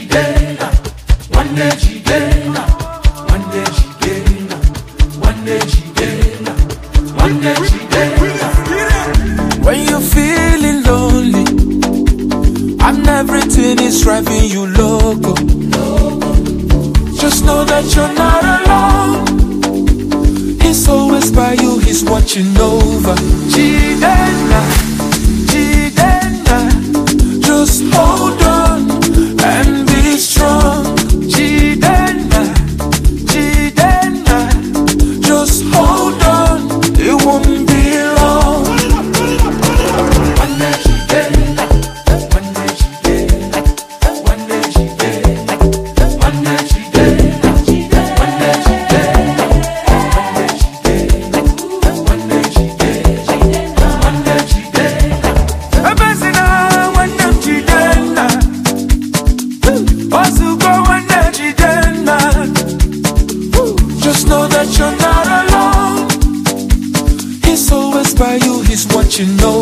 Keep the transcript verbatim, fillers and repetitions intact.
Jidenna, one day Jidenna, one day Jidenna, one day Jidenna, one day Jidenna. When you're feeling lonely and everything is driving you loco, just know that you're not alone. He's always by you, he's watching over. Jidenna, Jidenna, just hold on and be strong. Jidenna, Jidenna, just hold on, it won't be long. One day Jidenna, one day Jidenna, one day Jidenna, one day Jidenna, one day Jidenna, one day Jidenna, one day Jidenna, one day Jidenna. Abasina, one day Jidenna, Osugo, one day Jidenna. Just know that you're not alone. He's always by you, he's watching over.